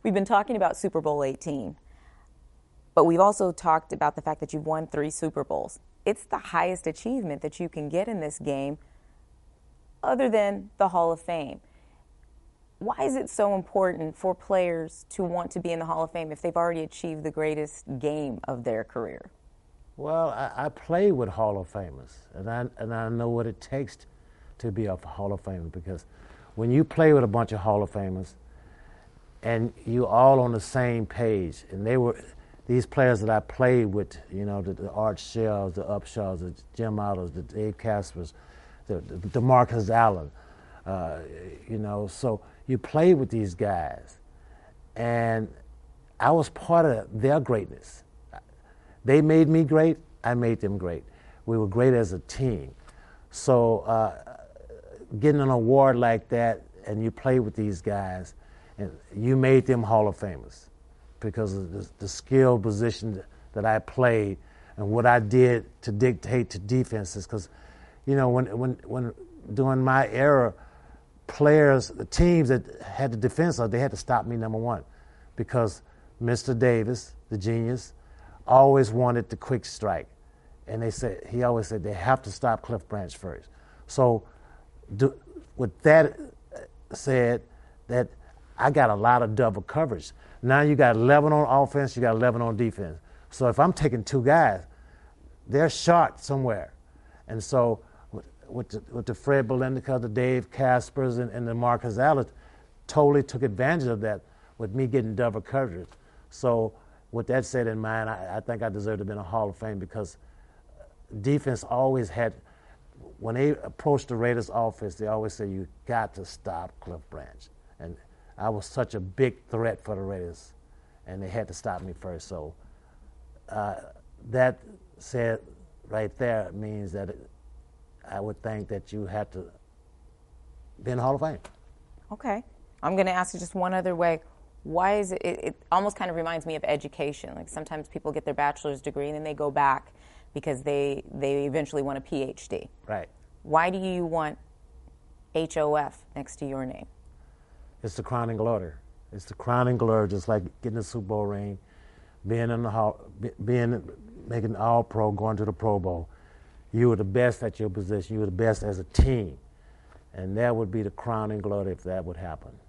We've been talking about Super Bowl 18, but we've also talked about the fact that you've won 3 Super Bowls. It's the highest achievement that you can get in this game other than the Hall of Fame. Why is it so important for players to want to be in the Hall of Fame if they've already achieved the greatest game of their career? Well, I play with Hall of Famers, and I know what it takes to be a Hall of Famer, because when you play with a bunch of Hall of Famers and you all on the same page, and these players that I played with, you know, the Art Shells, the Upshaws, the Jim Otters, the Dave Caspers, the Marcus Allen, you know, so you play with these guys, and I was part of their greatness. They made me great, I made them great. We were great as a team. So getting an award like that, and you play with these guys, and you made them Hall of Famers because of the skill position that I played and what I did to dictate to defenses. Because, you know, when during my era, players, the teams that had the defense, they had to stop me, number one, because Mr. Davis, the genius, always wanted the quick strike. And he always said they have to stop Cliff Branch first. So with that said, that I got a lot of double coverage. Now you got 11 on offense, you got 11 on defense. So if I'm taking 2 guys, they're short somewhere. And so with the Fred Bilendica, the Dave Caspers, and the Marcus Allen, totally took advantage of that with me getting double coverage. So with that said in mind, I think I deserve to have been a Hall of Fame, because defense always had, when they approached the Raiders offense, they always said, you got to stop Cliff Branch. And I was such a big threat for the Raiders, and they had to stop me first. So that said right there means that I would think that you had to be in the Hall of Fame. Okay. I'm going to ask you just one other way. Why is it almost kind of reminds me of education. Like sometimes people get their bachelor's degree and then they go back because they eventually want a PhD. Right. Why do you want HOF next to your name? It's the crowning glory. It's the crowning glory, just like getting a Super Bowl ring, being in the hall, making All-Pro, going to the Pro Bowl. You were the best at your position. You were the best as a team. And that would be the crowning glory if that would happen.